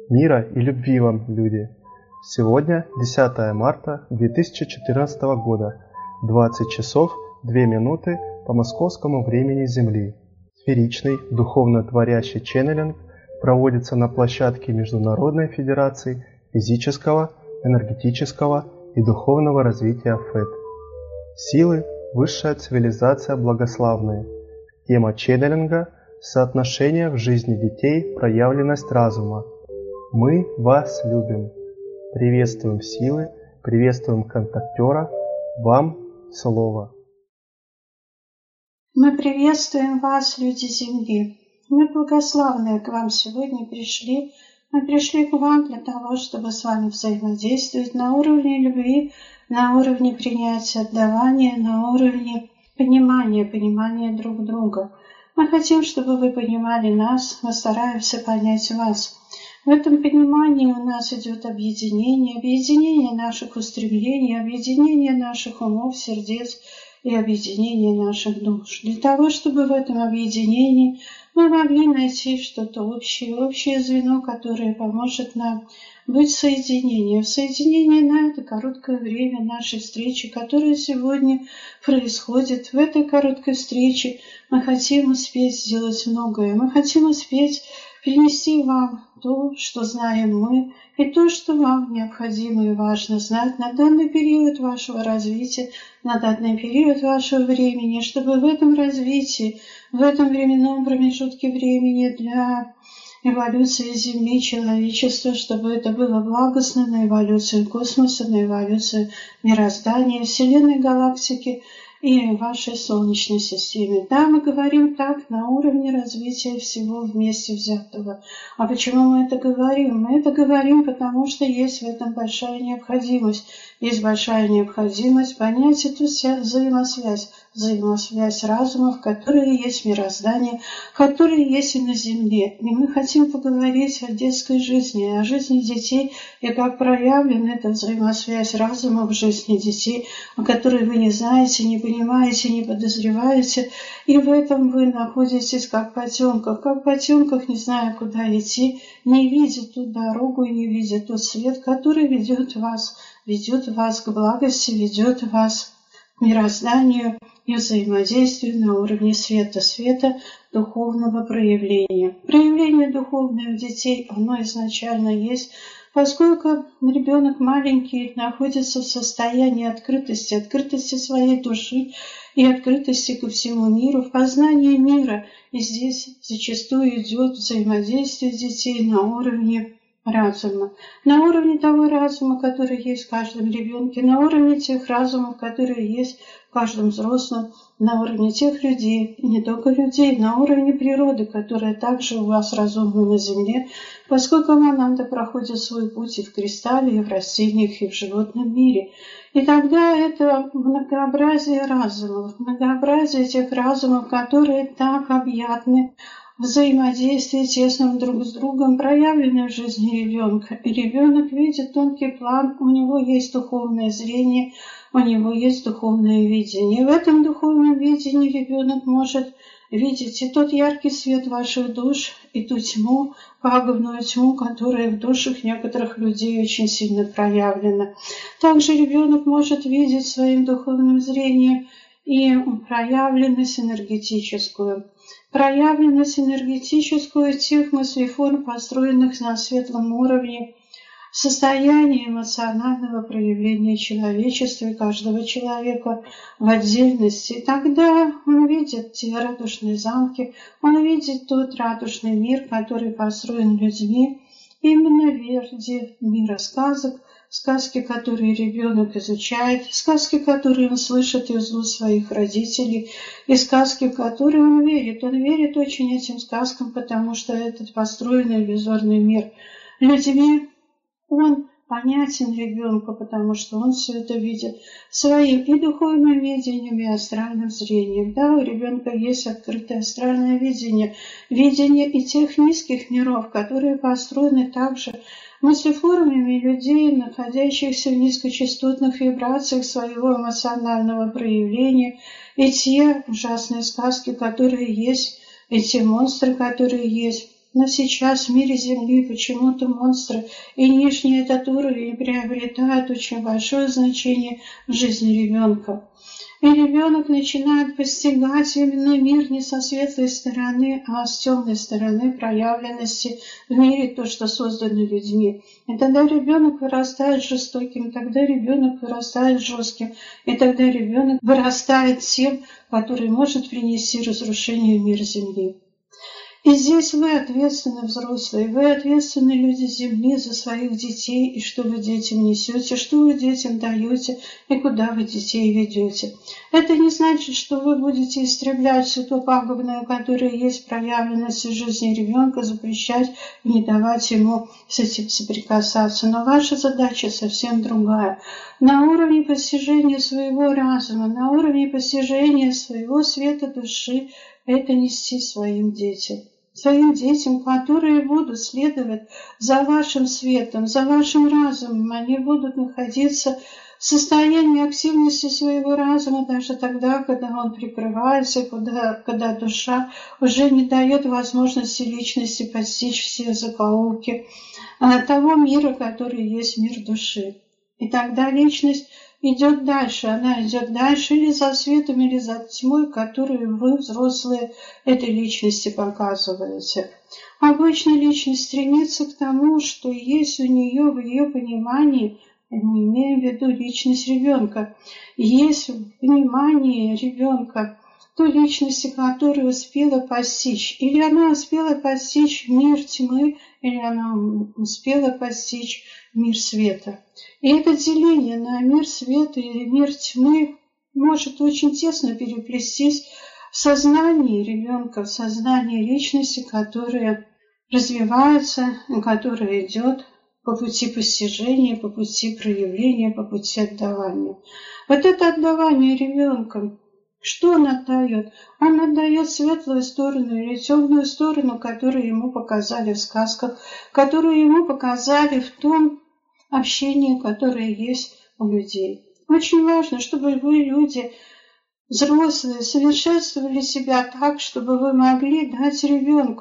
Мира и любви вам, люди! Сегодня 10 марта 2014 года, 20 часов 2 минуты по московскому времени Земли. Сферичный духовно-творящий ченнелинг проводится на площадке Международной Федерации физического, энергетического и духовного развития ФЭД. Силы – высшая цивилизация благословные. Тема ченнелинга – соотношение в жизни детей, проявленность разума. Мы вас любим. Приветствуем силы, приветствуем контактера. Вам слово. Мы приветствуем вас, люди Земли. Мы благословные к вам сегодня пришли. Мы пришли к вам для того, чтобы с вами взаимодействовать на уровне любви, на уровне принятия, отдавания, на уровне понимания друг друга. Мы хотим, чтобы вы понимали нас, мы стараемся понять вас. В этом понимании у нас идет объединение наших устремлений, объединение наших умов, сердец и объединение наших душ. Для того, чтобы в этом объединении мы могли найти что-то общее звено, которое поможет нам быть в соединении. В соединении на это короткое время нашей встречи, которая сегодня происходит. В этой короткой встрече мы хотим успеть сделать многое. Мы хотим успеть принести вам то, что знаем мы, и то, что вам необходимо и важно знать на данный период вашего развития, на данный период вашего времени, чтобы в этом развитии, в этом временном промежутке времени для эволюции Земли, человечества, чтобы это было благостно на эволюцию космоса, на эволюцию мироздания, Вселенной, галактики и вашей Солнечной системе. Да, мы говорим так на уровне развития всего вместе взятого. А почему мы это говорим? Мы это говорим, потому что есть в этом большая необходимость. Есть большая необходимость понять эту взаимосвязь разумов, которые есть мироздание, которые есть и на Земле. И мы хотим поговорить о детской жизни, о жизни детей, и как проявлена эта взаимосвязь разумов в жизни детей, о которой вы не знаете, не понимаете, не подозреваете, и в этом вы находитесь как в потемках, не зная, куда идти, не видя ту дорогу и не видя тот свет, который ведет вас к благости, ведет вас к мирозданию и взаимодействию на уровне света духовного проявления. Проявление духовное у детей, оно изначально есть, поскольку ребенок маленький находится в состоянии открытости своей души и открытости ко всему миру, в познании мира. И здесь зачастую идет взаимодействие детей на уровне разума, на уровне того разума, который есть в каждом ребенке, на уровне тех разумов, которые есть в каждом взрослом, на уровне тех людей, и не только людей, на уровне природы, которая также у вас разумна на Земле, поскольку она проходит свой путь и в кристалле, и в растениях, и в животном мире. И тогда это многообразие разумов, многообразие тех разумов, которые так объятны, взаимодействие тесным друг с другом, проявленное в жизни ребенка. И ребенок видит тонкий план, у него есть духовное зрение, у него есть духовное видение. И в этом духовном видении ребенок может видеть и тот яркий свет ваших душ, и ту тьму, пагубную тьму, которая в душах некоторых людей очень сильно проявлена. Также ребенок может видеть своим духовным зрением и проявленность энергетическую тех мыслеформ, построенных на светлом уровне, состояние эмоционального проявления человечества и каждого человека в отдельности. И тогда он видит те радужные замки, он видит тот радужный мир, который построен людьми именно в виде мира сказок, сказки, которые ребенок изучает, сказки, которые он слышит из уст своих родителей, и сказки, в которые он верит. Он верит очень этим сказкам, потому что этот построенный иллюзорный мир людьми, он понятен ребенку, потому что он все это видит своим и духовным видением, и астральным зрением. Да, у ребенка есть открытое астральное видение и тех низких миров, которые построены также мыслеформами людей, находящихся в низкочастотных вибрациях своего эмоционального проявления, и те ужасные сказки, которые есть, и те монстры, которые есть. Но сейчас в мире Земли почему-то монстры и нижний этот уровень приобретают очень большое значение в жизни ребенка. И ребенок начинает постигать именно мир не со светлой стороны, а с темной стороны проявленности в мире, то, что создано людьми. И тогда ребенок вырастает жестоким, тогда ребенок вырастает жестким, и тогда ребенок вырастает тем, который может принести разрушение в мир Земли. И здесь вы ответственны, взрослые, вы ответственны, люди Земли, за своих детей, и что вы детям несете, что вы детям даете, и куда вы детей ведете. Это не значит, что вы будете истреблять все то пагубное, которое есть проявленность в жизни ребенка, запрещать, не давать ему с этим соприкасаться. Но ваша задача совсем другая. На уровне постижения своего разума, на уровне постижения своего света души, это нести своим детям, которые будут следовать за вашим светом, за вашим разумом. Они будут находиться в состоянии активности своего разума даже тогда, когда он прикрывается, когда душа уже не дает возможности личности постичь все закоулки того мира, который есть мир души. И тогда личность идет дальше, она идет дальше или за светом, или за тьмой, которую вы, взрослые, этой личности показываете. Обычно личность стремится к тому, что есть у нее в ее понимании, мы имеем в виду личность ребенка, есть в понимании ребенка той личности, которую успела постичь. Или она успела постичь мир тьмы, или она успела постичь мир света. И это деление на мир света и мир тьмы может очень тесно переплестись в сознании ребенка, в сознании личности, которая развивается, которая идет по пути постижения, по пути проявления, по пути отдавания. Вот это отдавание ребенком, что он отдает? Он отдает светлую сторону или темную сторону, которую ему показали в сказках, которую ему показали в том общении, которое есть у людей. Очень важно, чтобы вы, люди взрослые, совершенствовали себя так, чтобы вы могли дать ребенку,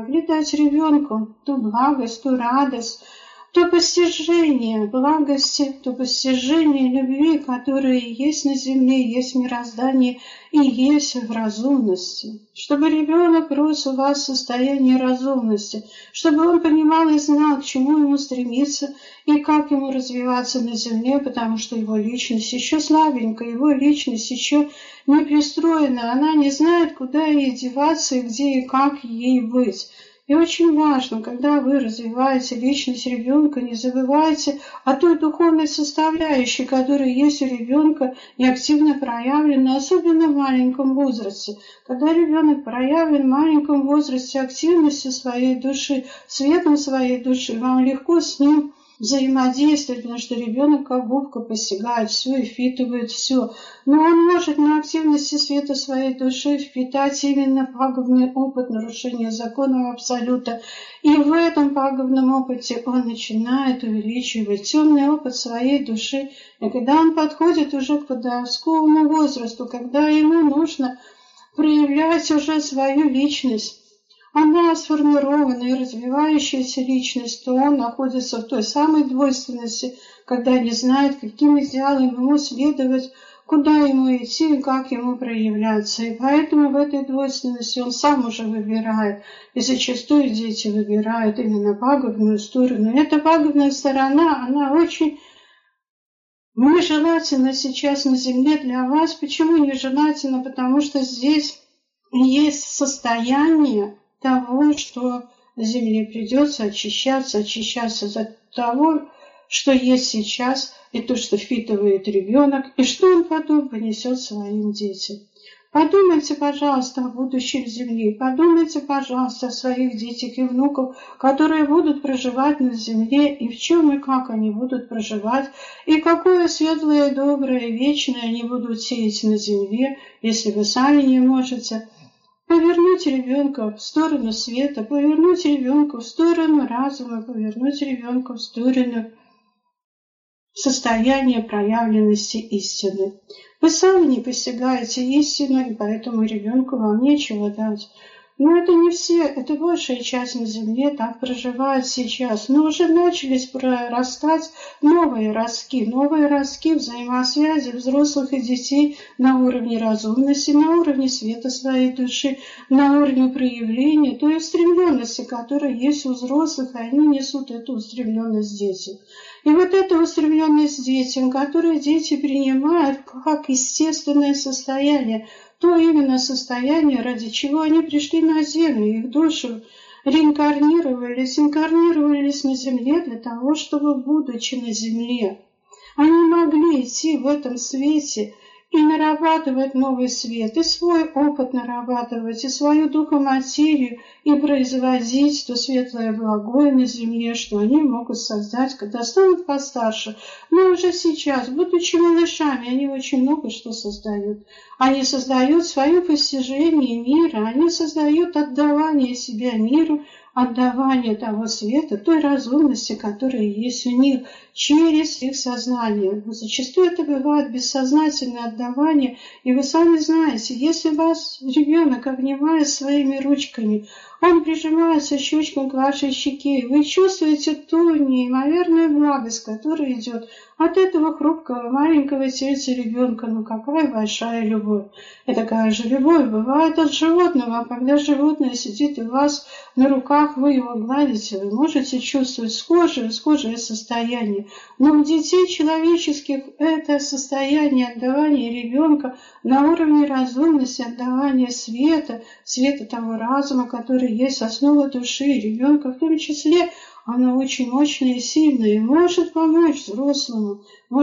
ту благость, ту радость, то постижение благости, то постижение любви, которое есть на земле, есть в мироздании и есть в разумности. Чтобы ребенок рос у вас в состоянии разумности, чтобы он понимал и знал, к чему ему стремиться и как ему развиваться на земле, потому что его личность еще слабенькая, его личность еще не пристроена, она не знает, куда ей деваться и где и как ей быть. И очень важно, когда вы развиваете личность ребенка, не забывайте о той духовной составляющей, которая есть у ребенка и активно проявлена, особенно в маленьком возрасте. Когда ребенок проявлен в маленьком возрасте активностью своей души, светом своей души, вам легко с ним взаимодействовать, потому что ребенок как губка постигает все и впитывает все. Но он может на активности света своей души впитать именно пагубный опыт нарушения законов Абсолюта. И в этом пагубном опыте он начинает увеличивать темный опыт своей души. И когда он подходит уже к подростковому возрасту, когда ему нужно проявлять уже свою личность, она сформированная и развивающаяся личность, то он находится в той самой двойственности, когда не знает, каким идеалам ему следовать, куда ему идти и как ему проявляться. И поэтому в этой двойственности он сам уже выбирает. И зачастую дети выбирают именно пагубную сторону. И эта пагубная сторона, она очень нежелательна сейчас на земле для вас. Почему нежелательна? Потому что здесь есть состояние того, что на земле придется очищаться от того, что есть сейчас, и то, что впитывает ребенок, и что он потом понесет своим детям. Подумайте, пожалуйста, о будущем Земли, подумайте, пожалуйста, о своих детях и внуках, которые будут проживать на Земле, и в чем и как они будут проживать, и какое светлое, доброе, вечное они будут сеять на Земле, если вы сами не можете повернуть ребенка в сторону света, повернуть ребенка в сторону разума, повернуть ребенка в сторону состояния проявленности истины. Вы сами не постигаете истину, и поэтому ребенку вам нечего дать. Но это не все, это большая часть на Земле так проживает сейчас. Но уже начались прорастать новые ростки взаимосвязи взрослых и детей на уровне разумности, на уровне света своей души, на уровне проявления той устремленности, которая есть у взрослых, и они несут эту устремленность детям. И вот эта устремленность детям, которую дети принимают как естественное состояние, то именно состояние, ради чего они пришли на Землю, их души инкарнировались на Земле для того, чтобы, будучи на Земле, они могли идти в этом свете и нарабатывать новый свет, и свой опыт нарабатывать, и свою духоматерию, и производить то светлое благое на земле, что они могут создать, когда станут постарше. Но уже сейчас, будучи малышами, они очень много что создают. Они создают свое постижение мира, они создают отдавание себя миру, отдавание того света, той разумности, которая есть у них, через их сознание. Зачастую это бывает бессознательное отдавание, и вы сами знаете, если вас ребенок обнимает своими ручками, он прижимается щечком к вашей щеке, и вы чувствуете ту неимоверную благость, которая идет от этого хрупкого маленького сердца ребенка. Ну какая большая любовь! И такая же любовь бывает от животного. Когда животное сидит у вас на руках, вы его гладите, вы можете чувствовать схожее состояние. Но у детей человеческих это состояние отдавания ребенка на уровне разумности, отдавания света того разума, который есть основа души ребенка, в том числе, оно очень мощное и сильное, и может помочь взрослому,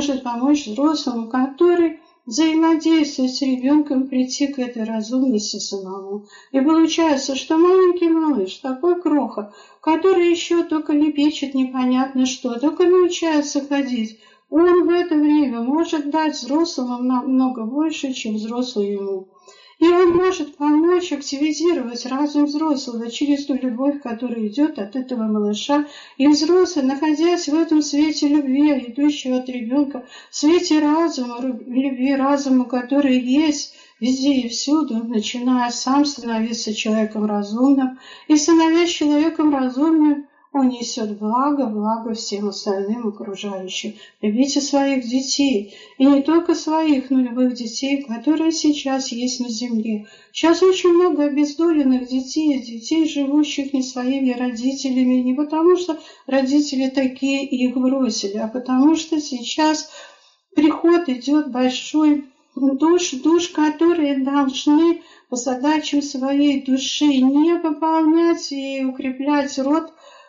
который взаимодействует с ребенком, прийти к этой разумности самому. И получается, что маленький малыш, такой кроха, который еще только лепечет непонятно что, только научается ходить, он в это время может дать взрослому намного больше, чем взрослый ему. И он может помочь активизировать разум взрослого через ту любовь, которая идет от этого малыша. И взрослый, находясь в этом свете любви, идущего от ребенка, в свете разума, любви разума, который есть везде и всюду, начиная сам становиться человеком разумным, и становясь человеком разумным, он несет благо всем остальным окружающим. Любите своих детей, и не только своих, но и любых детей, которые сейчас есть на земле. Сейчас очень много обездоленных детей, живущих не своими родителями, не потому что родители такие и их бросили, а потому что сейчас приход идет большой душ, которые должны по задачам своей души не пополнять и укреплять род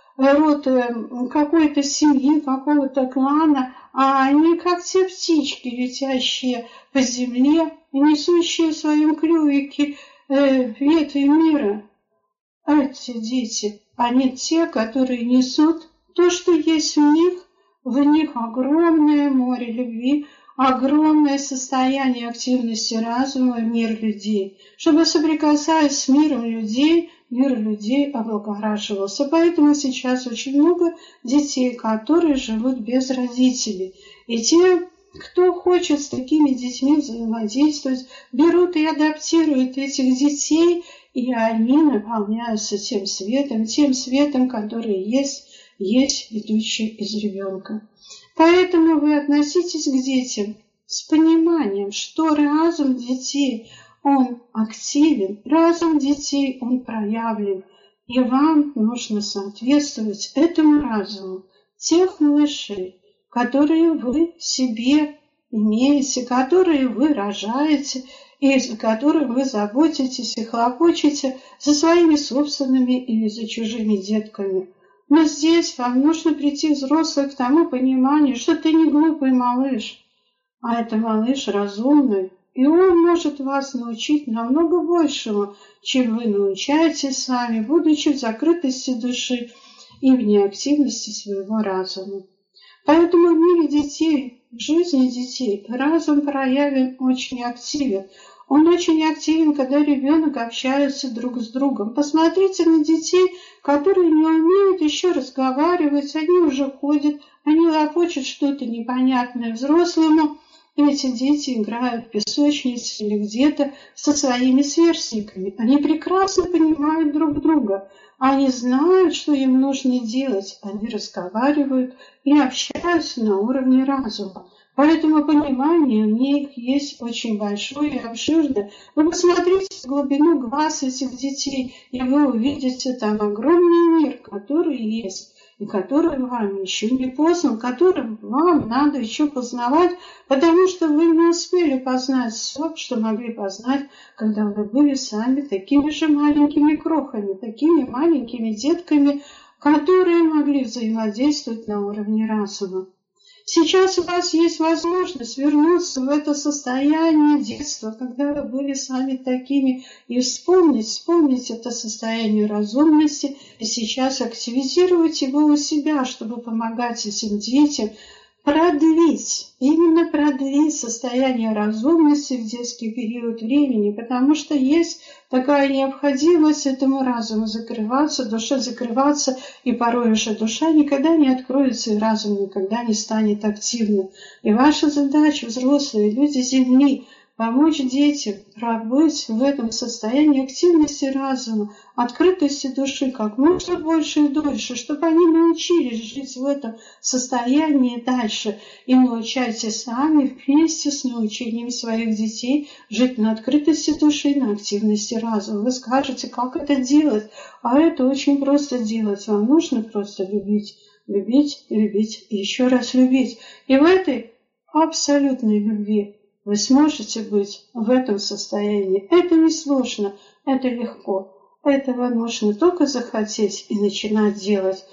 какой-то семьи, какого-то клана, а они как те птички, летящие по земле и несущие в своем клювике ветви мира. Эти дети, они те, которые несут то, что есть в них огромное море любви, огромное состояние активности разума в мир людей, чтобы, соприкасаясь с миром людей, мир людей облагораживался. Поэтому сейчас очень много детей, которые живут без родителей. И те, кто хочет с такими детьми взаимодействовать, берут и адаптируют этих детей, и они наполняются тем светом, который есть идущий из ребенка. Поэтому вы относитесь к детям с пониманием, что разум детей, он активен, разум детей, он проявлен, и вам нужно соответствовать этому разуму тех малышей, которые вы в себе имеете, которые вы рожаете, и за которых вы заботитесь и хлопочете за своими собственными или за чужими детками. Но здесь вам нужно прийти взрослый к тому пониманию, что ты не глупый малыш, а это малыш разумный, и он может вас научить намного большему, чем вы научаетесь сами, будучи в закрытости души и в неактивности своего разума. Поэтому в мире детей, в жизни детей, разум проявлен очень активен. Он очень активен, когда ребенок общается друг с другом. Посмотрите на детей, которые не умеют еще разговаривать, они уже ходят, они лопочут что-то непонятное взрослому, И эти дети играют в песочнице или где-то со своими сверстниками. Они прекрасно понимают друг друга. Они знают, что им нужно делать. Они разговаривают и общаются на уровне разума. Поэтому понимание у них есть очень большое и обширное. Вы посмотрите в глубину глаз этих детей, и вы увидите там огромный мир, который есть, и который вам еще не познан, который вам надо еще познавать, потому что вы не успели познать все, что могли познать, когда вы были сами такими же маленькими крохами, такими маленькими детками, которые могли взаимодействовать на уровне разума. Сейчас у вас есть возможность вернуться в это состояние детства, когда вы были сами такими, и вспомнить это состояние разумности, и сейчас активизировать его у себя, чтобы помогать этим детям именно продлить состояние разумности в детский период времени, потому что есть такая необходимость этому разуму закрываться, душе закрываться, и порой уже душа никогда не откроется, и разум никогда не станет активным. И ваша задача, взрослые люди Земли, помочь детям пробыть в этом состоянии активности разума, открытости души как можно больше и дольше, чтобы они научились жить в этом состоянии дальше. И научайтесь сами вместе с научением своих детей жить на открытости души, на активности разума. Вы скажете, как это делать? А это очень просто делать. Вам нужно просто любить, любить, любить и еще раз любить. И в этой абсолютной любви вы сможете быть в этом состоянии. Это не сложно, это легко. Этого нужно только захотеть и начинать делать.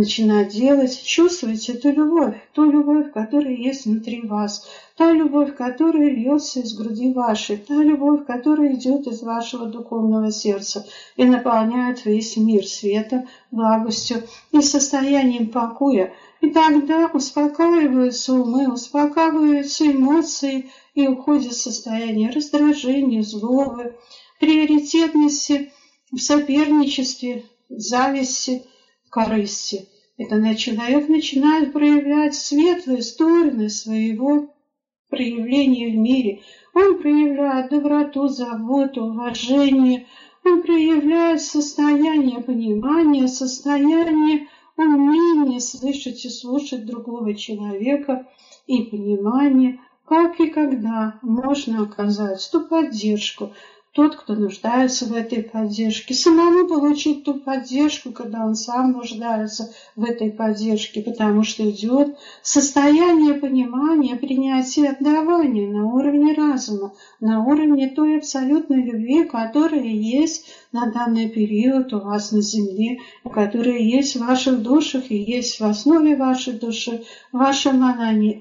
Чувствовать эту любовь, которая есть внутри вас, та любовь, которая льется из груди вашей, та любовь, которая идет из вашего духовного сердца и наполняет весь мир светом, благостью и состоянием покоя. И тогда успокаиваются умы, успокаиваются эмоции, и уходит состояние раздражения, злобы, приоритетности, в соперничестве, зависти, корысти. Это человек начинает проявлять светлые стороны своего проявления в мире. Он проявляет доброту, заботу, уважение. Он проявляет состояние понимания, состояние умения слышать и слушать другого человека и понимание, как и когда можно оказать ту поддержку, тот, кто нуждается в этой поддержке, самому получить ту поддержку, когда он сам нуждается в этой поддержке, потому что идет состояние понимания, принятия, отдавания на уровне разума, на уровне той абсолютной любви, которая есть на данный период у вас на Земле, которая есть в ваших душах и есть в основе вашей души, в вашей монаде,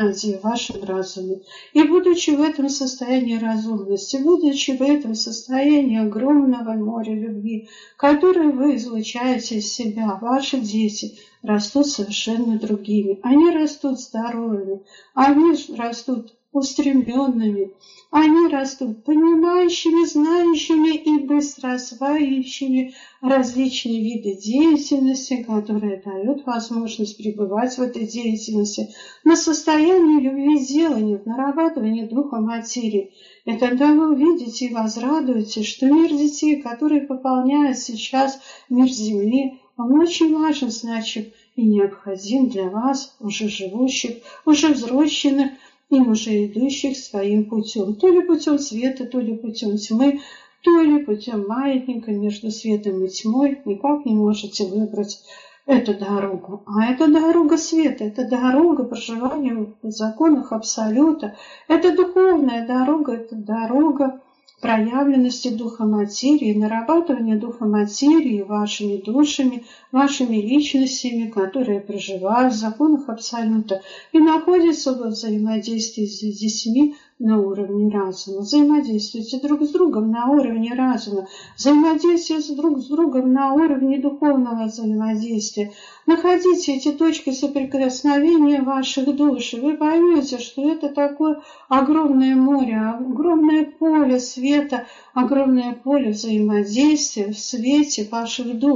в вашем разуме. И будучи в этом состоянии разумности, будучи в этом состоянии огромного моря любви, которое вы излучаете из себя, ваши дети растут совершенно другими. Они растут здоровыми, они растут устремленными, они растут понимающими, знающими и быстро осваивающими различные виды деятельности, которые дают возможность пребывать в этой деятельности на состоянии любви делания, в нарабатывании духа материи. И тогда вы увидите и возрадуетесь, что мир детей, который пополняет сейчас мир Земли, он очень важен, значит, и необходим для вас, уже живущих, уже взросленных, и уже идущих своим путем. То ли путем света, то ли путем тьмы, то ли путем маятника между светом и тьмой. Никак не можете выбрать эту дорогу. А это дорога света, это дорога проживания в законах Абсолюта. Это духовная дорога, это дорога проявленности духа материи, нарабатывания духа материи вашими душами, вашими личностями, которые проживают в законах Абсолюта и находятся во взаимодействии с детьми на уровне разума. Взаимодействуйте друг с другом на уровне разума, взаимодействуйте друг с другом на уровне духовного взаимодействия. Находите эти точки соприкосновения ваших душ, и вы поймете, что это такое огромное море, огромное поле света, огромное поле взаимодействия в свете ваших душ.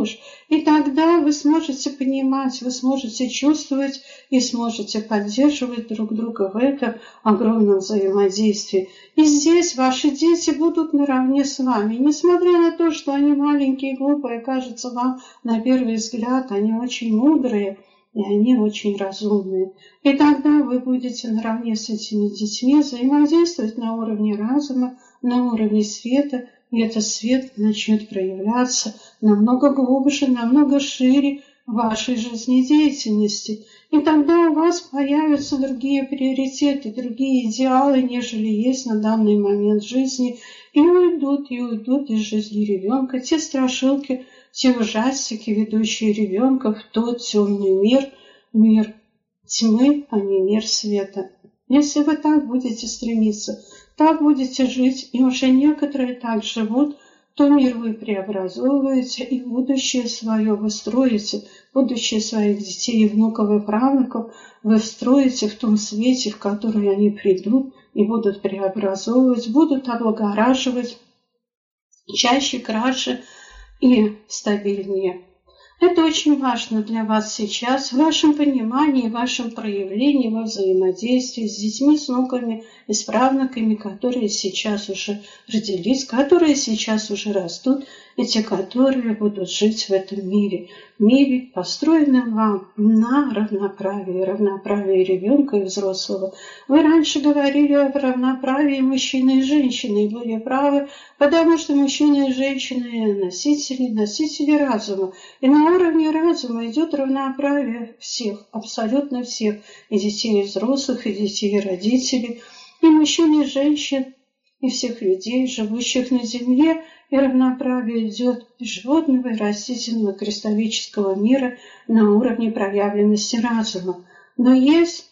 И тогда вы сможете понимать, вы сможете чувствовать и сможете поддерживать друг друга в этом огромном взаимодействии. И здесь ваши дети будут наравне с вами. Несмотря на то, что они маленькие и глупые, кажется вам на первый взгляд, они очень мудрые и они очень разумные. И тогда вы будете наравне с этими детьми взаимодействовать на уровне разума, на уровне света, и этот свет начнет проявляться намного глубже, намного шире в вашей жизнедеятельности. И тогда у вас появятся другие приоритеты, другие идеалы, нежели есть на данный момент жизни, и уйдут из жизни ребенка те страшилки, те ужастики, ведущие ребенка в тот темный мир, мир тьмы, а не мир света. Если вы так будете стремиться, так будете жить, и уже некоторые так живут, то мир вы преобразовываете, и будущее свое вы строите, будущее своих детей и внуков и правнуков вы строите в том свете, в который они придут и будут преобразовывать, будут облагораживать чаще, краше и стабильнее. Это очень важно для вас сейчас, в вашем понимании, в вашем проявлении, во взаимодействии с детьми, с внуками и с правнуками, которые сейчас уже родились, которые сейчас уже растут, и те, которые будут жить в этом мире, построенном вам на равноправии ребенка и взрослого. Вы раньше говорили о равноправии мужчины и женщины, и были правы, потому что мужчины и женщины носители разума. И на уровне разума идет равноправие всех, абсолютно всех, и детей, и взрослых, и детей, и родителей, и мужчин, и женщин, и всех людей, живущих на земле, и равноправие идет из животного и растительного кристаллического мира на уровне проявленности разума. Но есть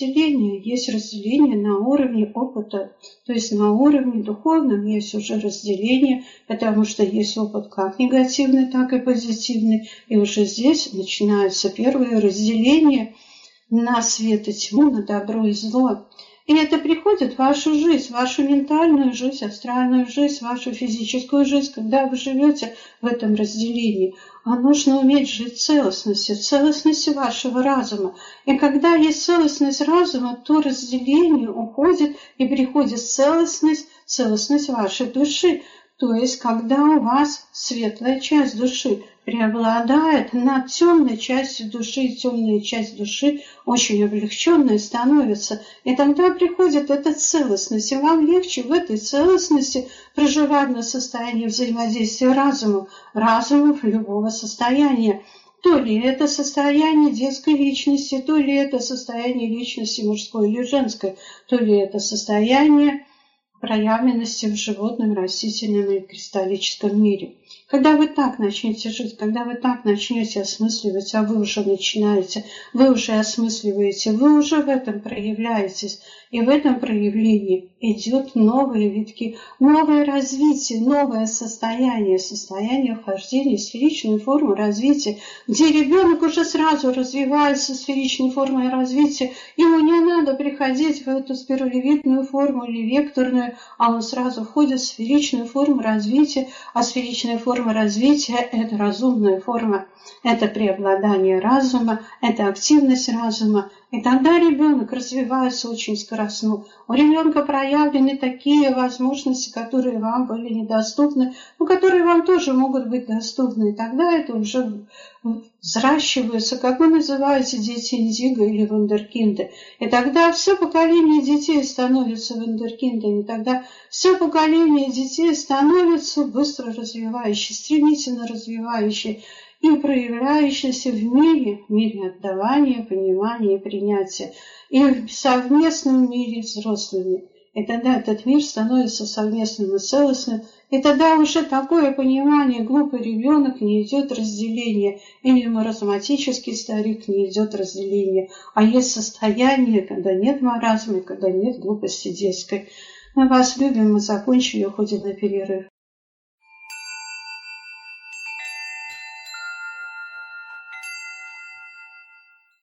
разделение на уровне опыта, то есть на уровне духовном есть уже разделение, потому что есть опыт как негативный, так и позитивный, и уже здесь начинаются первые разделения на свет и тьму, на добро и зло. И это приходит в вашу жизнь, вашу ментальную жизнь, астральную жизнь, вашу физическую жизнь, когда вы живете в этом разделении. А нужно уметь жить в целостности вашего разума. И когда есть целостность разума, то разделение уходит и приходит целостность вашей души. То есть, когда у вас светлая часть души преобладает над темной частью души, и темная часть души очень облегченная становится, и тогда приходит эта целостность, и вам легче в этой целостности проживать на состоянии взаимодействия разумов любого состояния. То ли это состояние детской личности, то ли это состояние личности мужской или женской, то ли это состояние проявленности в животном, растительном и кристаллическом мире. Когда вы так начнете жить, когда вы так начнете осмысливать, а вы уже начинаете, вы уже осмысливаете, вы уже в этом проявляетесь, и в этом проявлении идет новые витки, новое развитие, новое состояние вхождения в сферичную форму развития, где ребенок уже сразу развивается в сферичной форме развития, ему не надо приходить в эту спиралевидную форму или векторную, а он сразу входит в сферичную форму развития, а сферичная форма развития – это разумная форма, это преобладание разума, это активность разума. И тогда ребенок развивается очень скоростно. У ребенка проявлены такие возможности, которые вам были недоступны, но которые вам тоже могут быть доступны. И тогда это уже взращивается, как вы называете, дети индиго или вундеркинды. И тогда все поколение детей становится вундеркиндами. Тогда все поколение детей становится быстро развивающей, стремительно развивающей и проявляющийся в мире отдавания, понимания и принятия, и в совместном мире взрослыми. И тогда этот мир становится совместным и целостным, и тогда уже такое понимание, глупый ребенок не идет разделение, или маразматический старик не идет разделение, а есть состояние, когда нет маразма, когда нет глупости детской. Мы вас любим, мы закончили, уходим на перерыв.